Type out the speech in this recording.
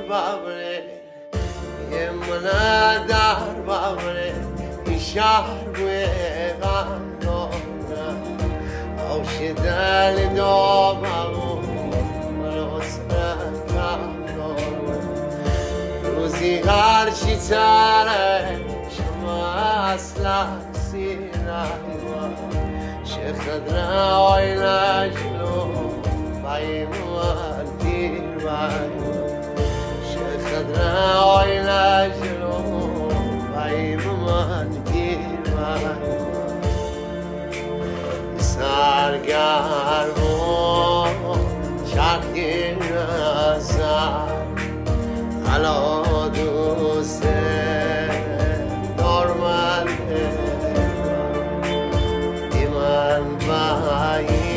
ببره یه من در ببره این شهر روی غم دارم آش دل دامم منو سرکم دارم روزی هرچی تره شما اصلا سیرم شخدنا ويلا جلو بايم والدير بايم شخدنا ويلا جلو بايم والدير بايم سرگرم چرخی نزد حالا دوست دارم من باید